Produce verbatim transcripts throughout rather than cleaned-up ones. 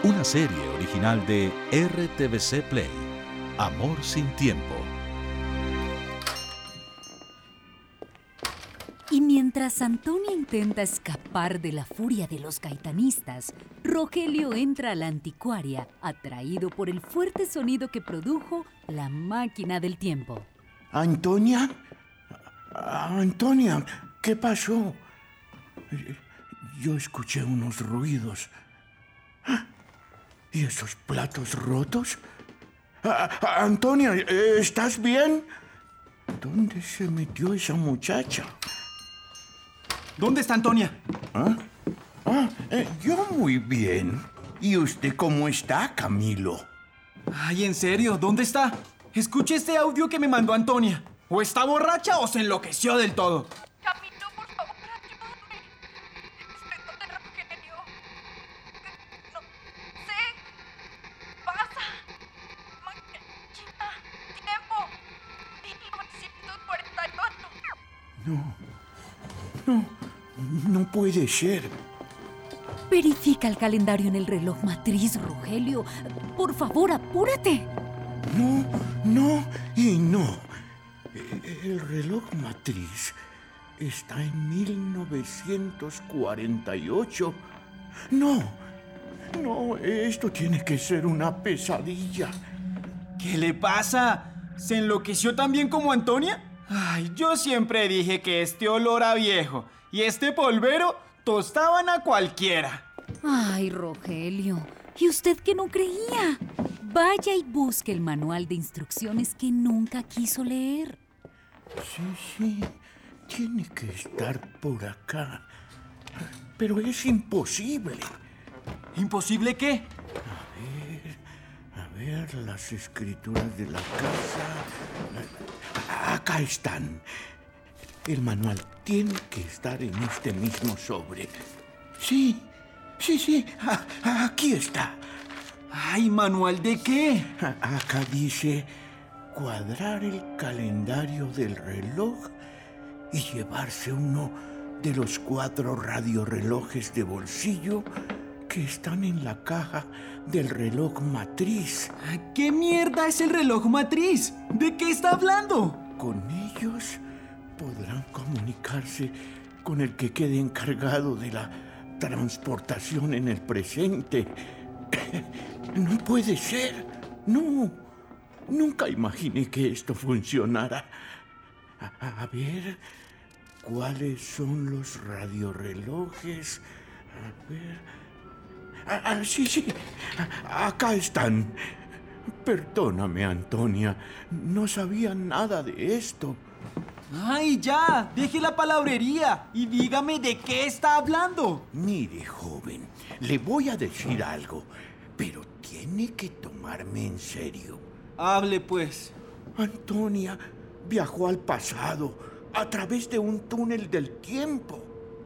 una serie original de R T V C Play, Amor sin tiempo. Y mientras Antonia intenta escapar de la furia de los gaitanistas, Rogelio entra a la anticuaria, atraído por el fuerte sonido que produjo la máquina del tiempo. ¿Antonia? Antonia, ¿qué pasó? Yo escuché unos ruidos. ¿Y esos platos rotos? Antonia, ¿estás bien? ¿Dónde se metió esa muchacha? ¿Dónde está Antonia? ¿Ah? Ah, eh, yo muy bien. ¿Y usted cómo está, Camilo? Ay, ¿en serio? ¿Dónde está? Escuche este audio que me mandó Antonia. O está borracha o se enloqueció del todo. Camilo, por favor, ayúdame. Estoy con el Rogelio. No sé. Pasa. Máquina. Tiempo. mil novecientos cuarenta y ocho. No. No. No puede ser. Verifica el calendario en el reloj matriz, Rogelio. Por favor, apúrate. No, no y no. El reloj matriz está en mil novecientos cuarenta y ocho. No, no, esto tiene que ser una pesadilla. ¿Qué le pasa? ¿Se enloqueció también como Antonia? Ay, yo siempre dije que este olor a viejo y este polvero tostaban a cualquiera. Ay, Rogelio, ¿y usted que no creía? Vaya y busque el manual de instrucciones que nunca quiso leer. Sí, sí, tiene que estar por acá. Pero es imposible. ¿Imposible qué? A ver, a ver, las escrituras de la casa. Acá están. El manual tiene que estar en este mismo sobre. Sí, sí, sí, a- aquí está. Ay, ¿manual de qué? A- Acá dice cuadrar el calendario del reloj y llevarse uno de los cuatro radiorelojes de bolsillo que están en la caja del reloj matriz. ¿Qué mierda es el reloj matriz? ¿De qué está hablando? Con ellos podrán comunicarse con el que quede encargado de la transportación en el presente. No puede ser. No. Nunca imaginé que esto funcionara. A, a ver, ¿cuáles son los radiorelojes? A ver. Ah, ah, sí, sí. A- acá están. Perdóname, Antonia. No sabía nada de esto. ¡Ay, ya! Deje la palabrería y dígame de qué está hablando. Mire, joven, le voy a decir algo, pero tiene que tomarme en serio. Hable, pues. Antonia viajó al pasado a través de un túnel del tiempo.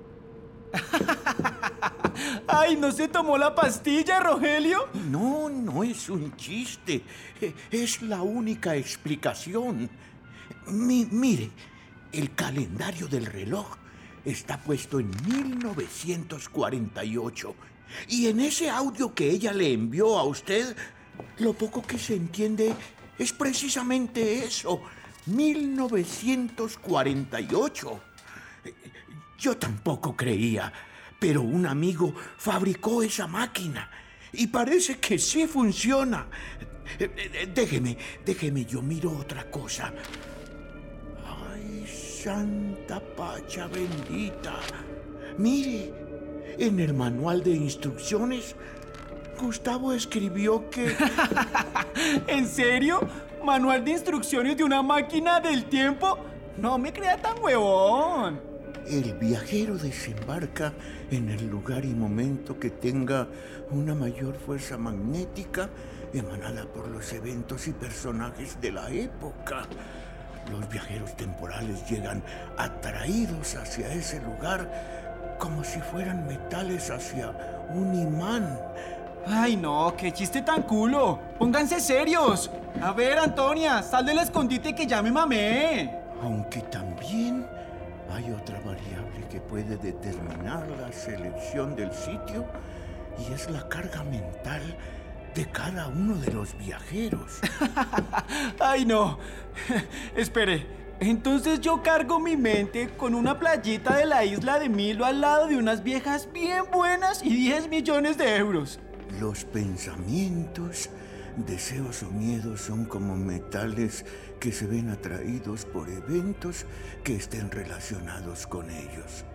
¡Ay, no se tomó la pastilla, Rogelio! No, no es un chiste. Eh, Es la única explicación. Mi- mire, el calendario del reloj está puesto en mil novecientos cuarenta y ocho. Y en ese audio que ella le envió a usted, lo poco que se entiende es precisamente eso. mil novecientos cuarenta y ocho. Yo tampoco creía, pero un amigo fabricó esa máquina y parece que sí funciona. Eh, eh, Déjeme, déjeme, yo miro otra cosa. Ay, Santa Pacha bendita. Mire, en el manual de instrucciones, Gustavo escribió que... ¿En serio? ¿Manual de instrucciones de una máquina del tiempo? No me crea tan huevón. El viajero desembarca en el lugar y momento que tenga una mayor fuerza magnética emanada por los eventos y personajes de la época. Los viajeros temporales llegan atraídos hacia ese lugar como si fueran metales hacia un imán. Ay, no, qué chiste tan culo. Pónganse serios. A ver, Antonia, sal del escondite que ya me mamé. Aunque también hay otra variable que puede determinar la selección del sitio y es la carga mental de cada uno de los viajeros. ¡Ay, no! Espere, entonces yo cargo mi mente con una playita de la isla de Milo al lado de unas viejas bien buenas y diez millones de euros. Los pensamientos, deseos o miedos son como metales que se ven atraídos por eventos que estén relacionados con ellos.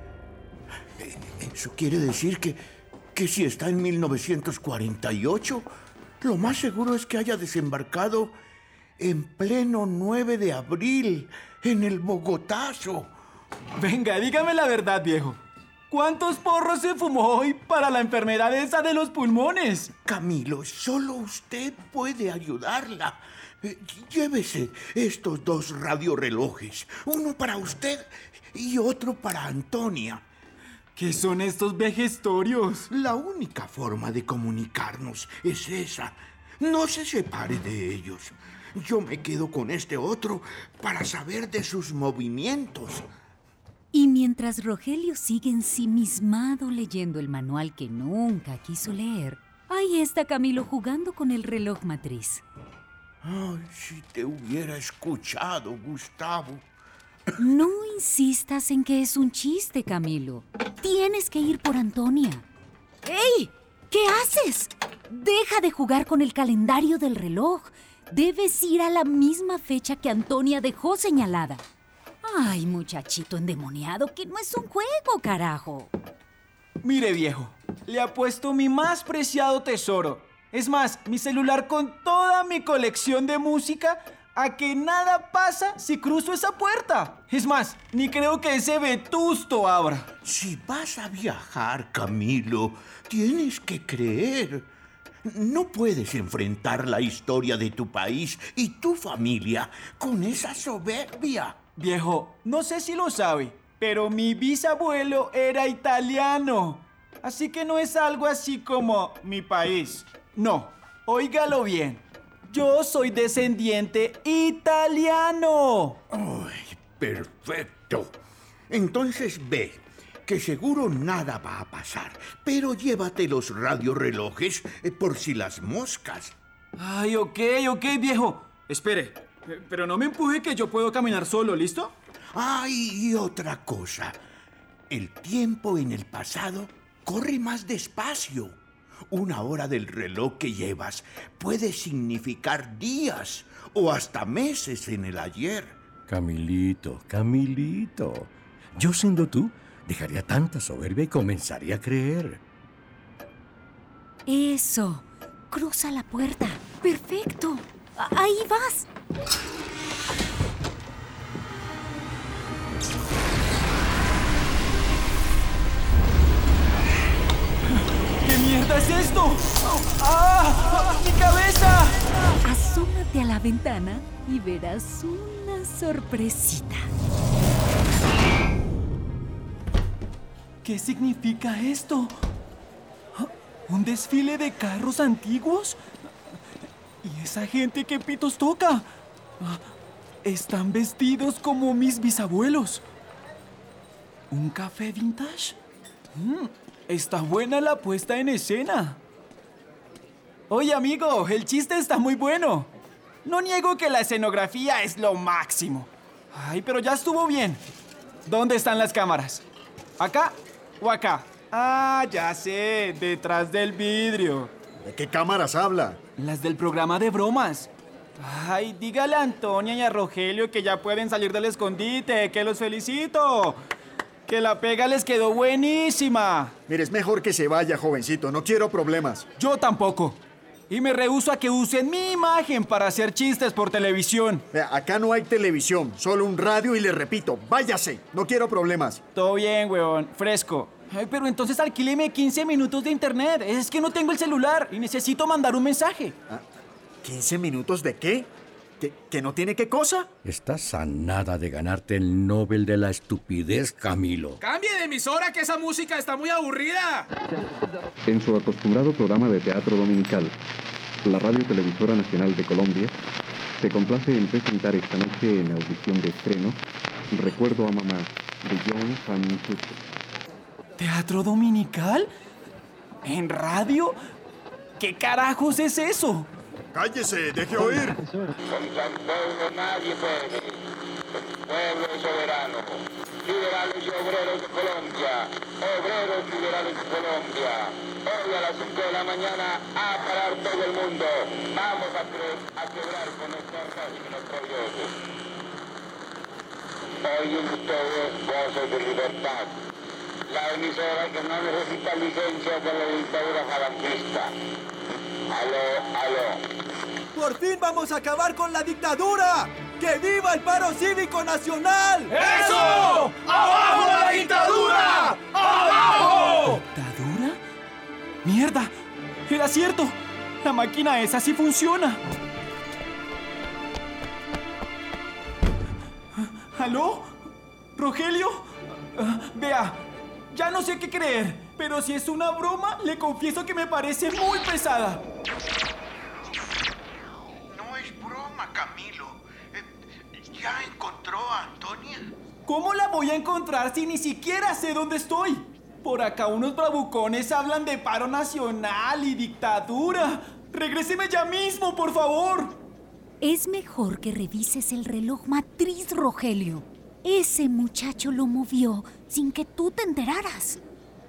Eso quiere decir que, que si está en mil novecientos cuarenta y ocho, lo más seguro es que haya desembarcado en pleno nueve de abril en el Bogotazo. Venga, dígame la verdad, viejo. ¿Cuántos porros se fumó hoy para la enfermedad esa de los pulmones? Camilo, solo usted puede ayudarla. Eh, Llévese estos dos radiorelojes, uno para usted y otro para Antonia. ¿Qué son estos vejestorios? La única forma de comunicarnos es esa. No se separe de ellos. Yo me quedo con este otro para saber de sus movimientos. Y mientras Rogelio sigue ensimismado leyendo el manual que nunca quiso leer, ahí está Camilo jugando con el reloj matriz. Ay, si te hubiera escuchado, Gustavo. No insistas en que es un chiste, Camilo. Tienes que ir por Antonia. ¡Ey! ¿Qué haces? Deja de jugar con el calendario del reloj. Debes ir a la misma fecha que Antonia dejó señalada. Ay, muchachito endemoniado, que no es un juego, carajo. Mire, viejo, le apuesto mi más preciado tesoro. Es más, mi celular con toda mi colección de música a que nada pasa si cruzo esa puerta. Es más, ni creo que ese vetusto abra. Si vas a viajar, Camilo, tienes que creer. No puedes enfrentar la historia de tu país y tu familia con esa soberbia. Viejo, no sé si lo sabe, pero mi bisabuelo era italiano. Así que no es algo así como mi país. No, óigalo bien. Yo soy descendiente italiano. ¡Ay, perfecto! Entonces ve, que seguro nada va a pasar, pero llévate los radiorelojes eh, por si las moscas. Ay, ok, ok, viejo. Espere, eh, pero no me empuje que yo puedo caminar solo, ¿listo? ¡Ay, y otra cosa! El tiempo en el pasado corre más despacio. Una hora del reloj que llevas puede significar días o hasta meses en el ayer. Camilito, Camilito. Yo siendo tú, dejaría tanta soberbia y comenzaría a creer. Eso. Cruza la puerta. Perfecto. A- Ahí vas. ¿Qué mierda es esto? ¡Ah! ¡Mi cabeza! Asómate a la ventana y verás una sorpresita. ¿Qué significa esto? ¿Un desfile de carros antiguos? ¿Y esa gente qué pitos toca? Están vestidos como mis bisabuelos. ¿Un café vintage? Mm, está buena la puesta en escena. Oye, amigo, el chiste está muy bueno. No niego que la escenografía es lo máximo. Ay, pero ya estuvo bien. ¿Dónde están las cámaras? ¿Acá o acá? Ah, ya sé, detrás del vidrio. ¿De qué cámaras habla? Las del programa de bromas. Ay, dígale a Antonia y a Rogelio que ya pueden salir del escondite, que los felicito. Que la pega les quedó buenísima. Mire, es mejor que se vaya, jovencito. No quiero problemas. Yo tampoco. Y me rehúso a que usen mi imagen para hacer chistes por televisión. Vea, acá no hay televisión, solo un radio y le repito, váyase. No quiero problemas. Todo bien, weón. Fresco. Ay, pero entonces alquíleme quince minutos de internet. Es que no tengo el celular y necesito mandar un mensaje. Ah, ¿quince minutos de qué? ¿Que, que no tiene qué cosa? Estás a nada de ganarte el Nobel de la estupidez, Camilo. ¡Cambie de emisora, que esa música está muy aburrida! En su acostumbrado programa de teatro dominical, la Radio Televisora Nacional de Colombia se complace en presentar esta noche en audición de estreno Recuerdo a Mamá, de John Van Schuster. ¿Teatro dominical? ¿En radio? ¿Qué carajos es eso? ¡Cállese! ¡Deje oír! Contra el pueblo nadie puede. El pueblo es soberano. Liberales y obreros de Colombia. Obreros liberales de Colombia. Hoy a las cinco de la mañana a parar todo el mundo. Vamos a, a quebrar con nuestro régimen oprobioso. Oyen ustedes voces de libertad. La emisora que no necesita licencia de la dictadura falangista. Aló, aló. ¡Por fin vamos a acabar con la dictadura! ¡Que viva el paro cívico nacional! ¡Eso! ¡Abajo la dictadura! ¡Abajo! ¿Dictadura? ¡Mierda! ¡Era cierto! La máquina esa sí funciona. ¿Aló? ¿Rogelio? Uh, vea, ya no sé qué creer, pero si es una broma, le confieso que me parece muy pesada. No es broma, Camilo. Eh, ¿Ya encontró a Antonia? ¿Cómo la voy a encontrar si ni siquiera sé dónde estoy? Por acá unos bravucones hablan de paro nacional y dictadura. ¡Regréseme ya mismo, por favor! Es mejor que revises el reloj matriz, Rogelio. Ese muchacho lo movió sin que tú te enteraras.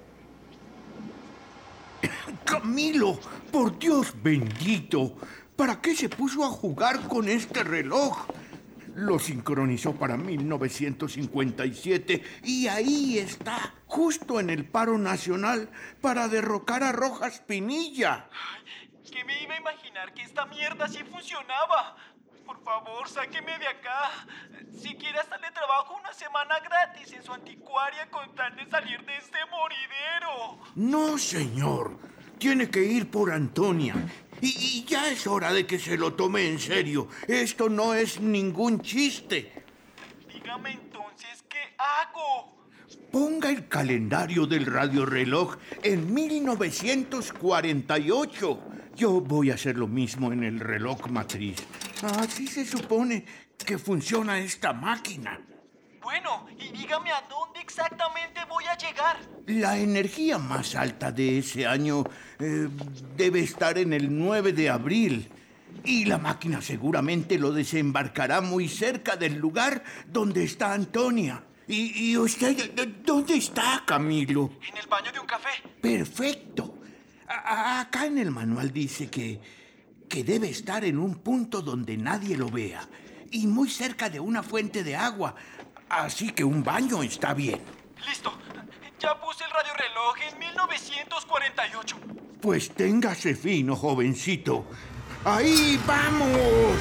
Camilo, por Dios bendito, ¿para qué se puso a jugar con este reloj? Lo sincronizó para mil novecientos cincuenta y siete y ahí está, justo en el paro nacional para derrocar a Rojas Pinilla. ¿Qué me iba a imaginar que esta mierda sí funcionaba? Por favor, sáqueme de acá. Si quiere hasta le trabajo una semana gratis en su anticuaria con tal de salir de este moridero. No, señor. Tiene que ir por Antonia. Y, y ya es hora de que se lo tome en serio. Esto no es ningún chiste. Dígame entonces, ¿qué hago? Ponga el calendario del radioreloj en mil novecientos cuarenta y ocho. Yo voy a hacer lo mismo en el reloj matriz. Así se supone que funciona esta máquina. Bueno, y dígame a dónde exactamente voy a llegar. La energía más alta de ese año eh, debe estar en el nueve de abril. Y la máquina seguramente lo desembarcará muy cerca del lugar donde está Antonia. ¿Y, y usted dónde está, Camilo? En el baño de un café. Perfecto. A- acá en el manual dice que, que debe estar en un punto donde nadie lo vea y muy cerca de una fuente de agua. Así que un baño está bien. Listo. Ya puse el radioreloj en mil novecientos cuarenta y ocho. Pues téngase fino, jovencito. ¡Ahí vamos!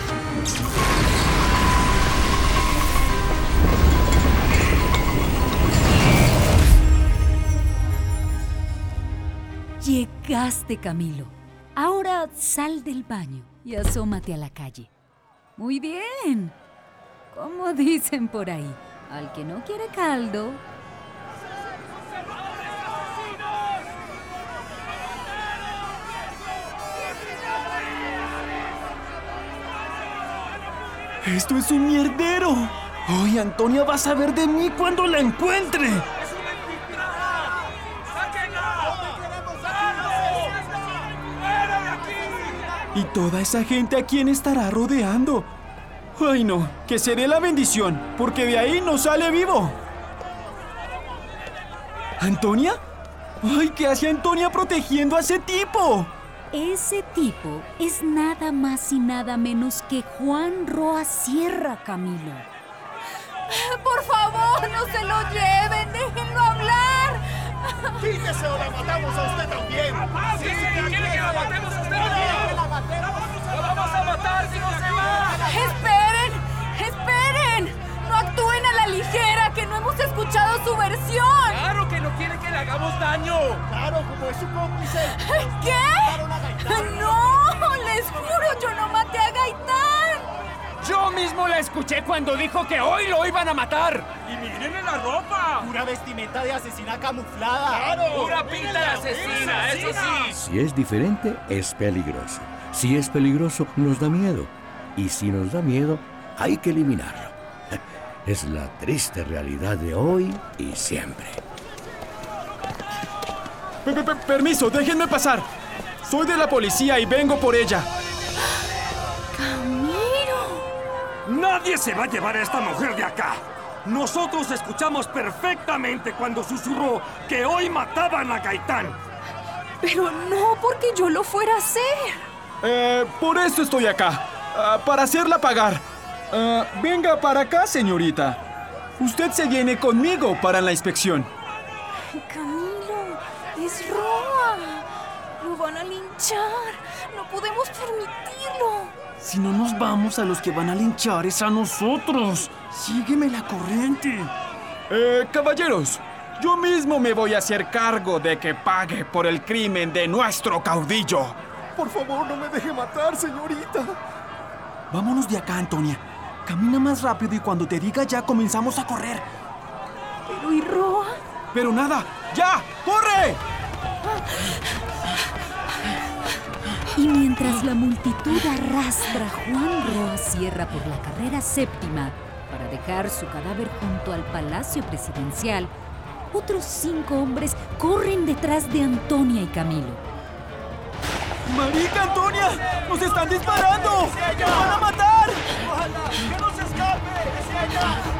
Llegaste, Camilo. Ahora sal del baño y asómate a la calle. Muy bien. Como dicen por ahí, al que no quiere caldo... ¡Esto es un mierdero! ¡Ay, Antonia va a saber de mí cuando la encuentre! ¡Es una infiltrada! ¡Sáquenla! ¡Fuera de aquí! ¿Y toda esa gente a quién estará rodeando? ¡Ay, no! Que seré la bendición, porque de ahí no sale vivo. ¿Antonia? ¡Ay, qué hace Antonia protegiendo a ese tipo! Ese tipo es nada más y nada menos que Juan Roa Sierra, Camilo. ¡Por favor, no se lo lleven! ¡Déjenlo hablar! ¡Quítese o la matamos a usted también! ¡Sí, sí! ¿Quiere que la matemos a usted? ¡La vamos a matar si no se va! ¡Esperen! ¡Esperen! ¡No actúen a la ligera, que no hemos escuchado su versión! ¡Claro que no quiere que le hagamos daño! ¡Claro, como es su cómplice! ¿Qué? ¡No! ¡Les juro, yo no maté a Gaitán! Yo mismo la escuché cuando dijo que hoy lo iban a matar. ¡Y mírenle la ropa! Pura vestimenta de asesina camuflada. ¡Claro! ¡Pura pinta de asesina, eso sí! Si es diferente, es peligroso. Si es peligroso, nos da miedo. Y si nos da miedo, hay que eliminarlo. Es la triste realidad de hoy y siempre. P -p Permiso, déjenme pasar. Soy de la policía y vengo por ella. ¡Camilo! ¡Nadie se va a llevar a esta mujer de acá! Nosotros escuchamos perfectamente cuando susurró que hoy mataban a Gaitán. Pero no porque yo lo fuera a hacer. Eh, por eso estoy acá. Uh, para hacerla pagar. Uh, venga para acá, señorita. Usted se viene conmigo para la inspección. Camilo, es Roa. Lo van a linchar. No podemos permitirlo. Si no nos vamos, a los que van a linchar es a nosotros. Sígueme la corriente. Eh, caballeros, yo mismo me voy a hacer cargo de que pague por el crimen de nuestro caudillo. Por favor, no me deje matar, señorita. Vámonos de acá, Antonia. Camina más rápido y cuando te diga ya comenzamos a correr. ¿Pero y Roa? Pero nada, ¡ya! ¡Corre! Y mientras la multitud arrastra a Juan Roa Sierra por la carrera séptima para dejar su cadáver junto al Palacio Presidencial, otros cinco hombres corren detrás de Antonia y Camilo. ¡Marica, Antonia! ¡Nos están disparando! ¡Nos van a matar! ¡Ojalá! ¡Que no se escape! ¡Es ella!